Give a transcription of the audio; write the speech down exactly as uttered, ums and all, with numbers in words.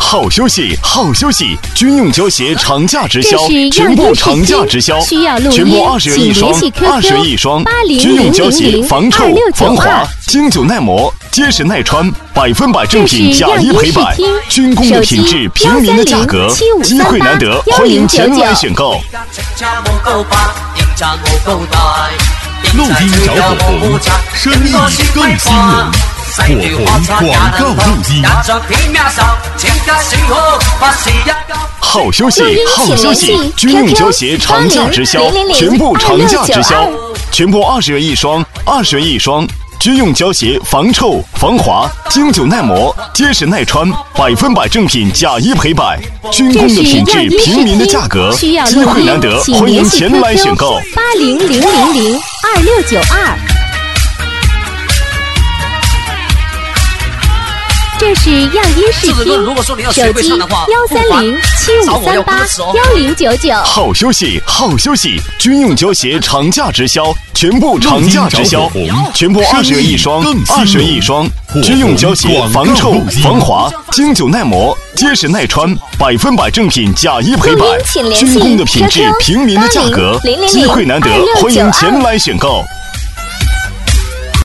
好休息，好休息！军用胶鞋长价直销，全部长价直销，全部二十元一双，二十元一双。军用胶鞋防臭、防滑、经久耐磨、结实耐穿，百分百正品，假一赔百。军工的品质，平民的价格，机会难得，欢迎前来选购。 录音找火红，生意更兴隆。火红广告录音。 好休息，好休息！军用胶鞋长价直销，全部长价直销，全部二十元一双，二十元一双。军用胶鞋防臭、防滑、经久耐磨、结实耐穿，百分百正品，假一赔百。军工的品质，平民的价格，机会难得，欢迎前来选购。 八零零零零二六九二。这是样音视听，手机幺三零七五三八幺零九九。 好休息，好休息！军用胶鞋长价直销，全部长价直销，全部二十元一双，二十元一双。军用胶鞋防臭、防滑、经久耐磨、结实耐穿，百分百正品，假一赔百。军工的品质，平民的价格，机会难得，欢迎前来选购。